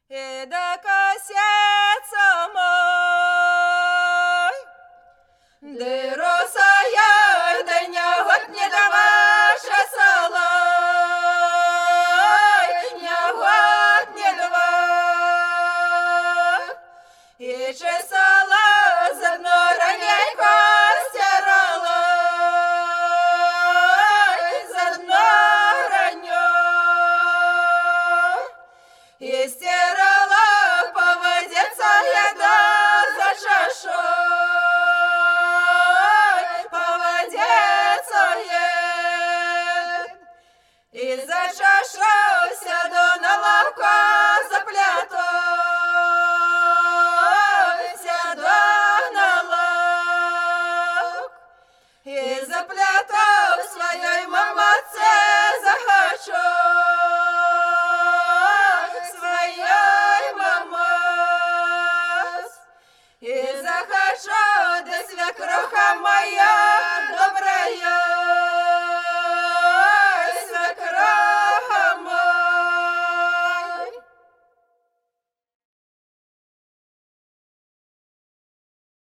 і до косяця мой. Де росая, де нягод не даваша солой, нягод не дава. І чесала за дно ранейко стирала, за дно раньо. І стирала по воде царя за шашой, по воде царя. І за шашой сяду на лавку заплято, сяду на лавку. І заплятав своєї мамаце захочу, своєї мамац. І захочу до свят